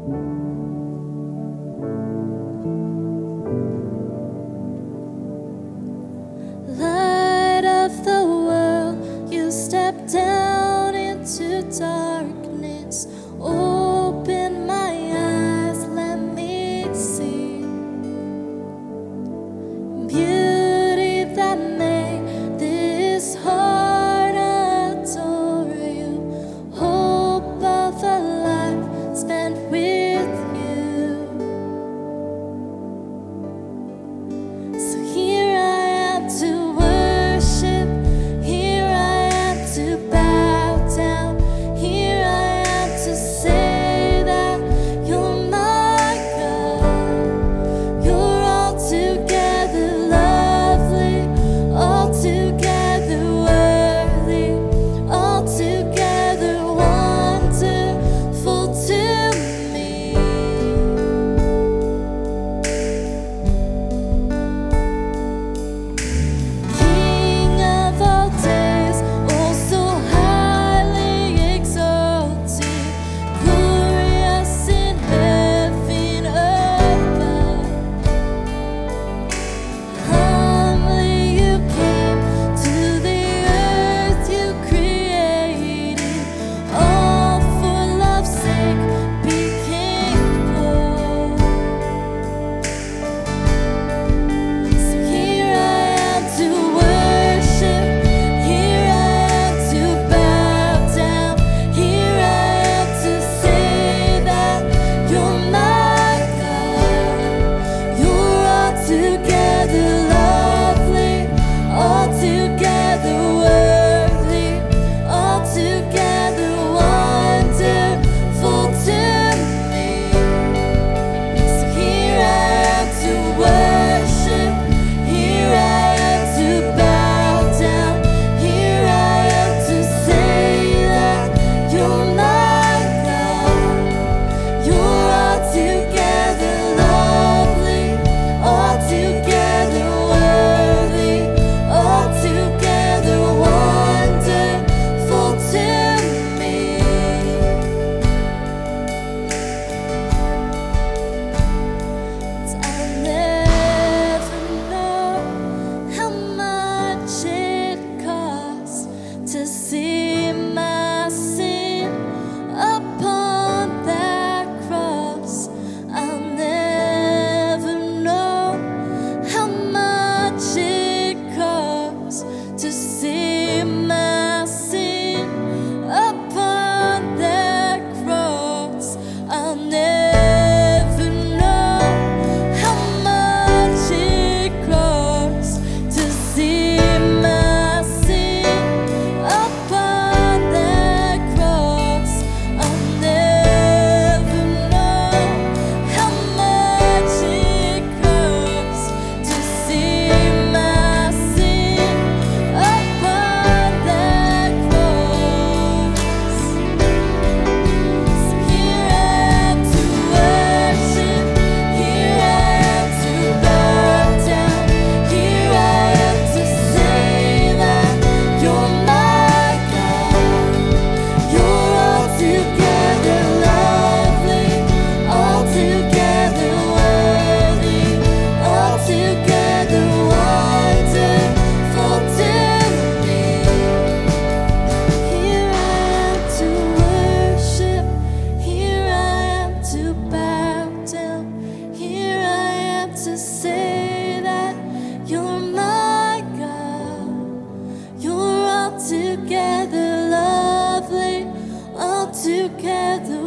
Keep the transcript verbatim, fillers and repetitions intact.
Light of the world, you step down into darkness. Open my eyes, let me see beauty that made this heart adore you. Hope of a life spent with you. So here I am to worship, here I am to bow down, here I am to say that you're my God. You're altogether lovely, altogether worthy, altogether wonderful to me. King of all days, oh so highly exalted, glorious in heaven above. Humbly you came to the earth you created, all for love's sake became poor. So here I am to worship, here I am to bow down, here I am to say that you're my God. You're altogether lovely, altogether worthy, altogether wonderful to me. So here I am to worship, here I am to bow down, here I am to say that you're my God. You're altogether lovely, altogether worthy, altogether wonderful to me. I'll never know how much it costs to see my sin upon that cross. I'll never know how much it costs to see my sin upon that cross. I'll never know how much it costs to see my sin upon that cross. I'll never know how much it costs to see my sin upon that cross. So here I am to worship, here I am to bow down, here I am to say that you're my God. You're altogether lovely, altogether worthy, altogether wonderful to me. Here I am to worship, here I am to bow down, here I am to say that you're my God. You're altogether lovely, altogether